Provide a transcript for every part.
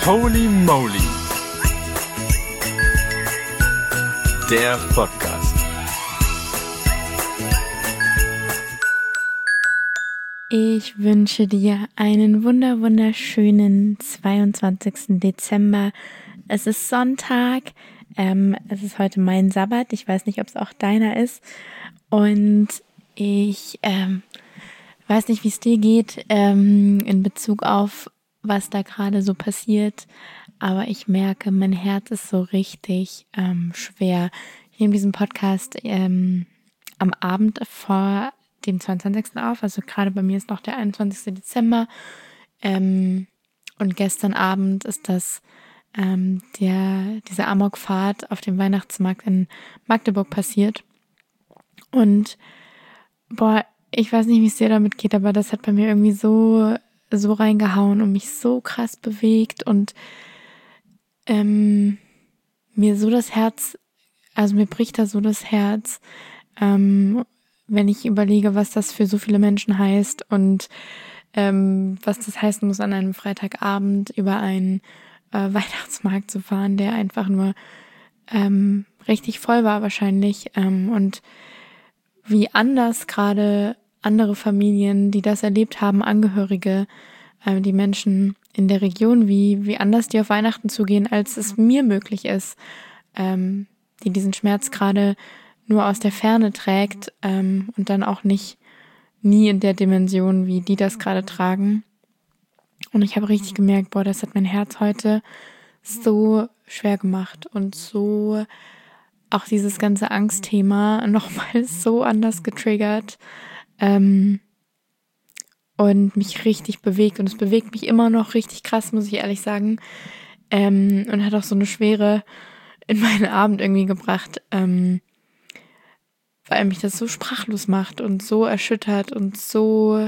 Holy Moly. Der Podcast. Ich wünsche dir einen wunderschönen 22. Dezember. Es ist Sonntag. Es ist heute mein Sabbat. Ich weiß nicht, ob es auch deiner ist. Und ich weiß nicht, wie es dir geht in Bezug auf, was da gerade so passiert. Aber ich merke, mein Herz ist so richtig schwer. Ich nehme diesen Podcast am Abend vor dem 22. auf. Also gerade bei mir ist noch der 21. Dezember. Und gestern Abend ist das diese Amokfahrt auf dem Weihnachtsmarkt in Magdeburg passiert. Und ich weiß nicht, wie es dir damit geht, aber das hat bei mir irgendwie so reingehauen und mich so krass bewegt und mir so das Herz, also mir bricht da so das Herz, wenn ich überlege, was das für so viele Menschen heißt und was das heißen muss, an einem Freitagabend über einen Weihnachtsmarkt zu fahren, der einfach nur richtig voll war wahrscheinlich, und wie anders gerade andere Familien, die das erlebt haben, Angehörige, die Menschen in der Region, wie anders die auf Weihnachten zugehen, als es mir möglich ist, die diesen Schmerz gerade nur aus der Ferne trägt und dann auch nie in der Dimension, wie die das gerade tragen. Und ich habe richtig gemerkt, das hat mein Herz heute so schwer gemacht und so auch dieses ganze Angstthema nochmal so anders getriggert und mich richtig bewegt. Und es bewegt mich immer noch richtig krass, muss ich ehrlich sagen. Und hat auch so eine Schwere in meinen Abend irgendwie gebracht, weil mich das so sprachlos macht und so erschüttert und so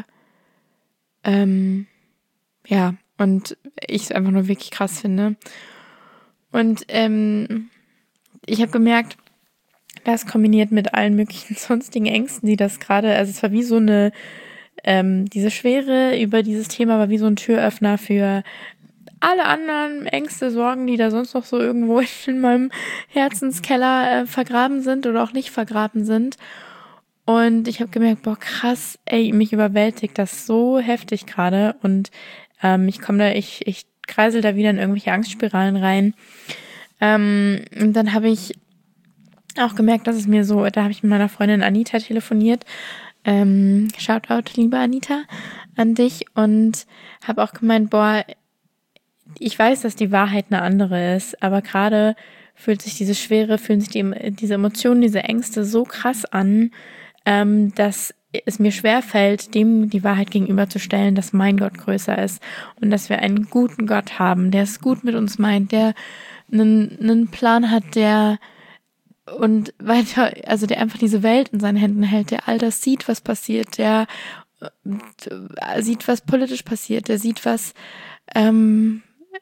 und ich es einfach nur wirklich krass finde. Und ich habe gemerkt, das kombiniert mit allen möglichen sonstigen Ängsten, die das gerade, also es war wie so eine, diese Schwere über dieses Thema war wie so ein Türöffner für alle anderen Ängste, Sorgen, die da sonst noch so irgendwo in meinem Herzenskeller vergraben sind oder auch nicht vergraben sind. Und ich habe gemerkt, krass, mich überwältigt das so heftig gerade und ich kreisel da wieder in irgendwelche Angstspiralen rein. Und dann habe ich auch gemerkt, dass es mir so, da habe ich mit meiner Freundin Anita telefoniert. Shoutout, liebe Anita, an dich, und habe auch gemeint, ich weiß, dass die Wahrheit eine andere ist, aber gerade fühlen sich diese Emotionen, diese Ängste so krass an, dass es mir schwerfällt, dem die Wahrheit gegenüberzustellen, dass mein Gott größer ist und dass wir einen guten Gott haben, der es gut mit uns meint, der einen Plan hat, der einfach diese Welt in seinen Händen hält, der all das sieht, was passiert, der sieht, was politisch passiert, der sieht, was an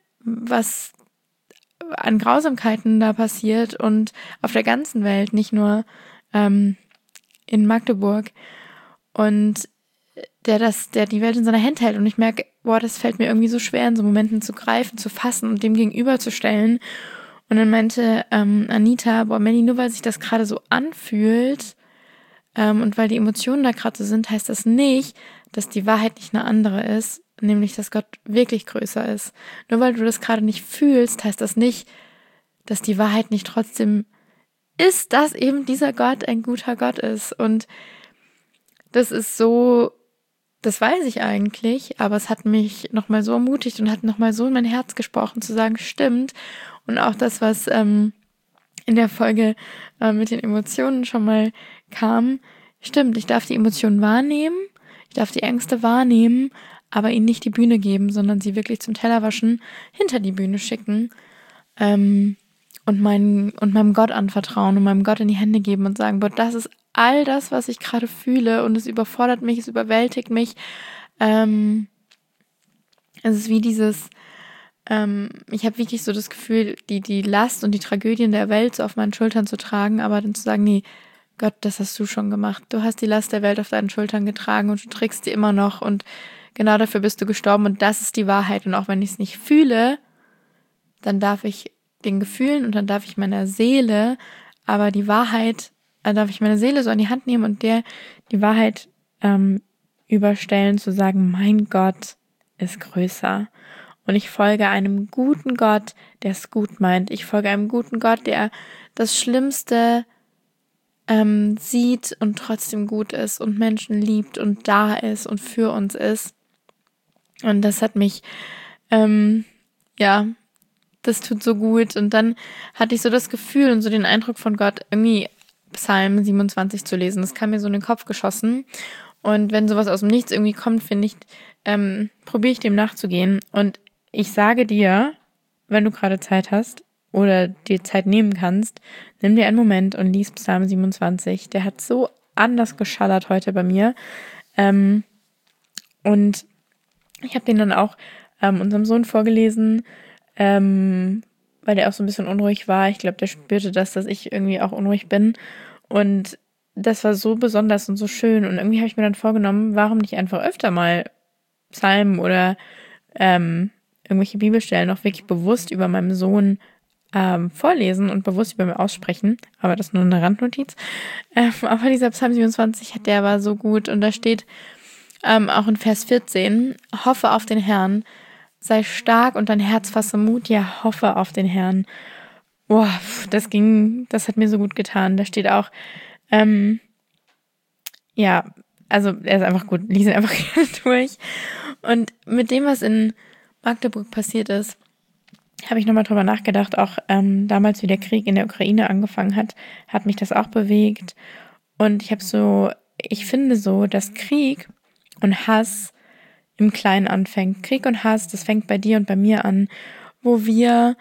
Grausamkeiten da passiert und auf der ganzen Welt, nicht nur in Magdeburg, und der die Welt in seiner Hand hält. Und ich merke, das fällt mir irgendwie so schwer, in so Momenten zu greifen, zu fassen und dem gegenüberzustellen. Und dann meinte Anita, Melli, nur weil sich das gerade so anfühlt und weil die Emotionen da gerade so sind, heißt das nicht, dass die Wahrheit nicht eine andere ist, nämlich, dass Gott wirklich größer ist. Nur weil du das gerade nicht fühlst, heißt das nicht, dass die Wahrheit nicht trotzdem ist, dass eben dieser Gott ein guter Gott ist. Und das ist so, das weiß ich eigentlich, aber es hat mich nochmal so ermutigt und hat nochmal so in mein Herz gesprochen, zu sagen, stimmt. Und auch das, was in der Folge mit den Emotionen schon mal kam, stimmt, ich darf die Emotionen wahrnehmen, ich darf die Ängste wahrnehmen, aber ihnen nicht die Bühne geben, sondern sie wirklich zum Tellerwaschen hinter die Bühne schicken und meinem Gott anvertrauen und meinem Gott in die Hände geben und sagen, das ist all das, was ich gerade fühle, und es überfordert mich, es überwältigt mich. Es ist wie dieses, ich habe wirklich so das Gefühl, die Last und die Tragödien der Welt so auf meinen Schultern zu tragen, aber dann zu sagen, nee, Gott, das hast du schon gemacht. Du hast die Last der Welt auf deinen Schultern getragen und du trägst sie immer noch, und genau dafür bist du gestorben, und das ist die Wahrheit. Und auch wenn ich es nicht fühle, dann darf ich den Gefühlen und dann darf ich meiner Seele, aber die Wahrheit, darf ich meine Seele so an die Hand nehmen und die Wahrheit überstellen, zu sagen, mein Gott ist größer. Und ich folge einem guten Gott, der es gut meint. Ich folge einem guten Gott, der das Schlimmste sieht und trotzdem gut ist und Menschen liebt und da ist und für uns ist. Und das hat mich, das tut so gut. Und dann hatte ich so das Gefühl und so den Eindruck von Gott, irgendwie Psalm 27 zu lesen. Das kam mir so in den Kopf geschossen. Und wenn sowas aus dem Nichts irgendwie kommt, finde ich, probiere ich dem nachzugehen. Und ich sage dir, wenn du gerade Zeit hast oder dir Zeit nehmen kannst, nimm dir einen Moment und lies Psalm 27. Der hat so anders geschallert heute bei mir. Und ich habe den dann auch unserem Sohn vorgelesen, weil der auch so ein bisschen unruhig war. Ich glaube, der spürte das, dass ich irgendwie auch unruhig bin. Und das war so besonders und so schön. Und irgendwie habe ich mir dann vorgenommen, warum nicht einfach öfter mal Psalmen oder irgendwelche Bibelstellen auch wirklich bewusst über meinem Sohn vorlesen und bewusst über mir aussprechen. Aber das ist nur eine Randnotiz. Aber dieser Psalm 27, der war so gut. Und da steht auch in Vers 14, hoffe auf den Herrn, sei stark und dein Herz fasse Mut, ja, hoffe auf den Herrn. Boah, das hat mir so gut getan. Da steht auch, also er ist einfach gut, lies ihn einfach durch. Und mit dem, was in Magdeburg passiert ist, habe ich nochmal drüber nachgedacht, auch damals, wie der Krieg in der Ukraine angefangen hat mich das auch bewegt. Und ich finde so, dass Krieg und Hass im Kleinen anfängt. Krieg und Hass, das fängt bei dir und bei mir an, wo wir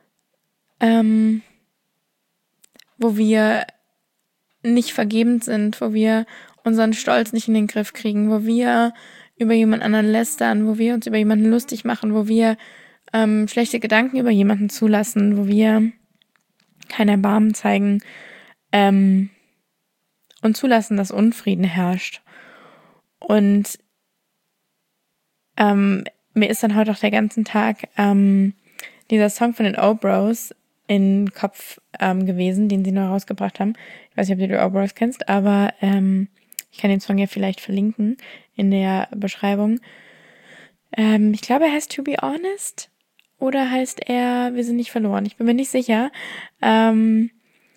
nicht vergebend sind, wo wir unseren Stolz nicht in den Griff kriegen, wo wir über jemand anderen lästern, wo wir uns über jemanden lustig machen, wo wir schlechte Gedanken über jemanden zulassen, wo wir kein Erbarmen zeigen und zulassen, dass Unfrieden herrscht. Und mir ist dann heute auch der ganzen Tag dieser Song von den O-Bros in den Kopf gewesen, den sie neu rausgebracht haben. Ich weiß nicht, ob du die O-Bros kennst, aber ich kann den Song ja vielleicht verlinken in der Beschreibung. Ich glaube, er heißt To Be Honest oder heißt er Wir sind nicht verloren. Ich bin mir nicht sicher. Und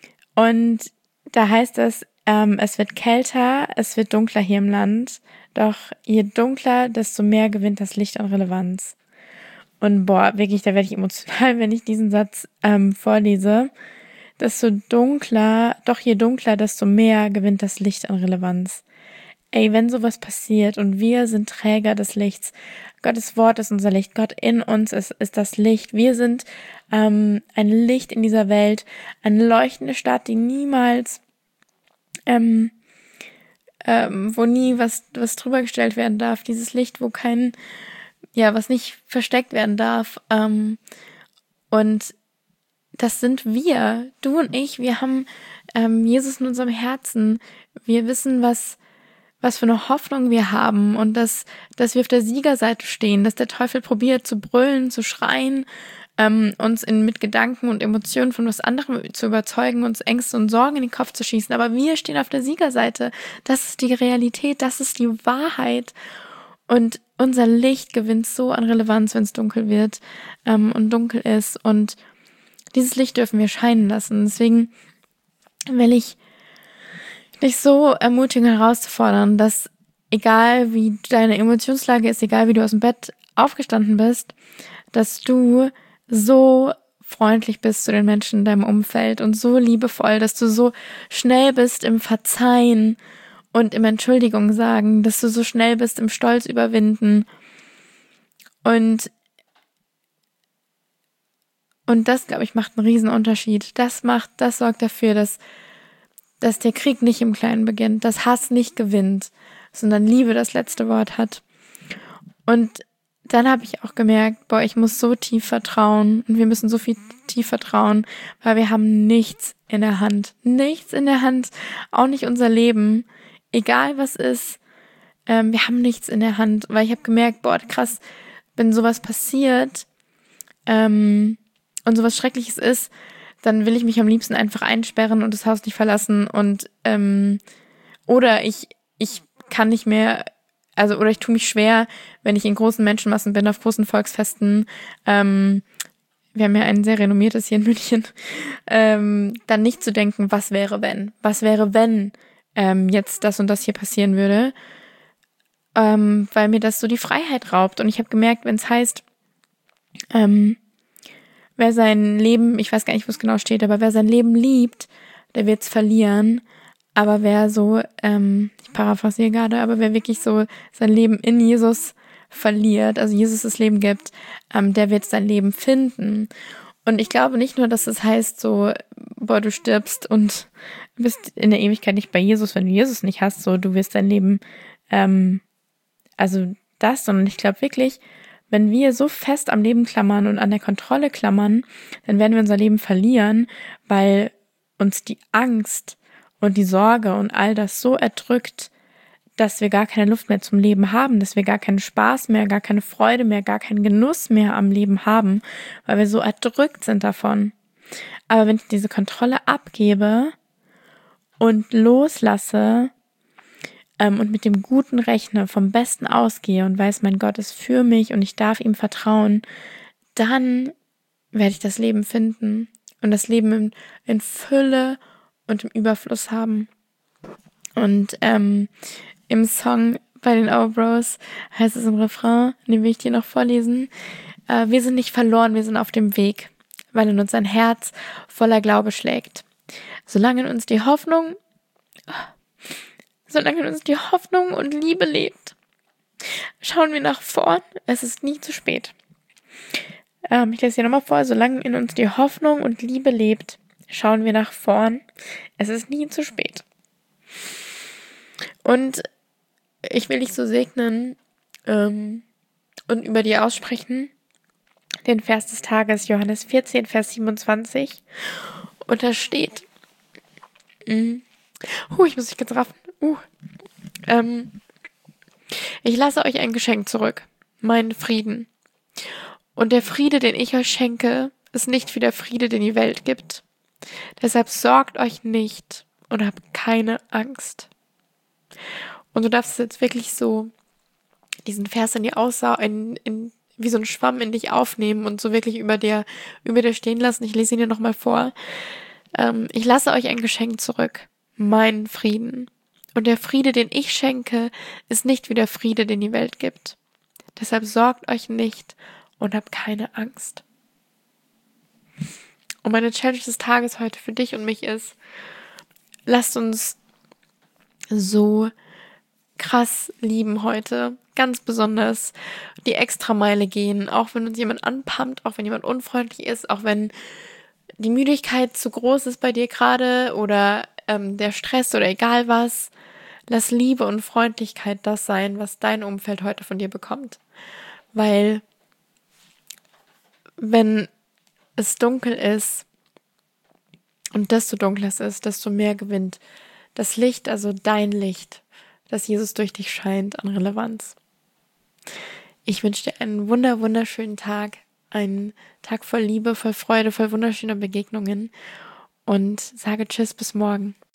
da heißt es, es wird kälter, es wird dunkler hier im Land, doch je dunkler, desto mehr gewinnt das Licht an Relevanz. Und wirklich, da werde ich emotional, wenn ich diesen Satz vorlese. Je dunkler, desto mehr gewinnt das Licht an Relevanz. Ey, wenn sowas passiert und wir sind Träger des Lichts, Gottes Wort ist unser Licht, Gott in uns ist das Licht. Wir sind ein Licht in dieser Welt, eine leuchtende Stadt, die niemals wo nie was drüber gestellt werden darf, dieses Licht, wo was nicht versteckt werden darf. Und das sind wir, du und ich, wir haben Jesus in unserem Herzen. Wir wissen, was für eine Hoffnung wir haben und dass wir auf der Siegerseite stehen, dass der Teufel probiert zu brüllen, zu schreien, uns mit Gedanken und Emotionen von was anderem zu überzeugen, uns Ängste und Sorgen in den Kopf zu schießen. Aber wir stehen auf der Siegerseite. Das ist die Realität, das ist die Wahrheit. Und unser Licht gewinnt so an Relevanz, wenn es dunkel wird und dunkel ist. Und dieses Licht dürfen wir scheinen lassen. Deswegen will ich dich so ermutigen, herauszufordern, dass egal wie deine Emotionslage ist, egal wie du aus dem Bett aufgestanden bist, dass du so freundlich bist zu den Menschen in deinem Umfeld und so liebevoll, dass du so schnell bist im Verzeihen und im Entschuldigung sagen, dass du so schnell bist im Stolz überwinden. Und das, glaube ich, macht einen riesen Unterschied. Das sorgt dafür, dass der Krieg nicht im Kleinen beginnt, dass Hass nicht gewinnt, sondern Liebe das letzte Wort hat. Und dann habe ich auch gemerkt, ich muss so tief vertrauen und wir müssen so viel tief vertrauen, weil wir haben nichts in der Hand. Nichts in der Hand, auch nicht unser Leben. Egal was ist, wir haben nichts in der Hand, weil ich habe gemerkt, krass, wenn sowas passiert, und und sowas Schreckliches ist, dann will ich mich am liebsten einfach einsperren und das Haus nicht verlassen und oder ich kann nicht mehr, also oder ich tue mich schwer, wenn ich in großen Menschenmassen bin, auf großen Volksfesten, wir haben ja ein sehr renommiertes hier in München, dann nicht zu denken, was wäre, wenn jetzt das und das hier passieren würde, weil mir das so die Freiheit raubt. Und ich habe gemerkt, wenn es heißt, wer sein Leben, ich weiß gar nicht, wo es genau steht, aber wer sein Leben liebt, der wird es verlieren. Aber wer so, ich paraphrasiere gerade, aber wer wirklich so sein Leben in Jesus verliert, also Jesus das Leben gibt, der wird sein Leben finden. Und ich glaube nicht nur, dass es heißt so, boah, du stirbst und bist in der Ewigkeit nicht bei Jesus, wenn du Jesus nicht hast, so, du wirst dein Leben, also das, sondern ich glaube wirklich, wenn wir so fest am Leben klammern und an der Kontrolle klammern, dann werden wir unser Leben verlieren, weil uns die Angst und die Sorge und all das so erdrückt, dass wir gar keine Luft mehr zum Leben haben, dass wir gar keinen Spaß mehr, gar keine Freude mehr, gar keinen Genuss mehr am Leben haben, weil wir so erdrückt sind davon. Aber wenn ich diese Kontrolle abgebe und loslasse und mit dem Guten rechne, vom Besten ausgehe und weiß, mein Gott ist für mich und ich darf ihm vertrauen, dann werde ich das Leben finden und das Leben in Fülle und im Überfluss haben. Und im Song bei den Obros heißt es im Refrain, den will ich dir noch vorlesen, wir sind nicht verloren, wir sind auf dem Weg, weil in uns ein Herz voller Glaube schlägt. Solange in uns die Hoffnung und Liebe lebt, schauen wir nach vorn, es ist nie zu spät. Ich lese hier nochmal vor, solange in uns die Hoffnung und Liebe lebt, schauen wir nach vorn, es ist nie zu spät. Und ich will dich so segnen und über dir aussprechen, den Vers des Tages, Johannes 14, Vers 27. Und da steht, ich muss mich ganz raffen, ich lasse euch ein Geschenk zurück, meinen Frieden. Und der Friede, den ich euch schenke, ist nicht wie der Friede, den die Welt gibt. Deshalb sorgt euch nicht und habt keine Angst. Und du darfst jetzt wirklich so diesen Vers in die wie so ein Schwamm in dich aufnehmen und so wirklich über dir stehen lassen. Ich lese ihn dir nochmal vor. Ich lasse euch ein Geschenk zurück, meinen Frieden. Und der Friede, den ich schenke, ist nicht wie der Friede, den die Welt gibt. Deshalb sorgt euch nicht und habt keine Angst. Und meine Challenge des Tages heute für dich und mich ist, lasst uns so krass lieben heute, ganz besonders die Extrameile gehen, auch wenn uns jemand anpumpt, auch wenn jemand unfreundlich ist, auch wenn die Müdigkeit zu groß ist bei dir gerade oder der Stress oder egal was. Lass Liebe und Freundlichkeit das sein, was dein Umfeld heute von dir bekommt. Weil wenn es dunkel ist und desto dunkler es ist, desto mehr gewinnt das Licht, also dein Licht, dass Jesus durch dich scheint, an Relevanz. Ich wünsche dir einen wunderschönen Tag, einen Tag voll Liebe, voll Freude, voll wunderschöner Begegnungen und sage Tschüss, bis morgen.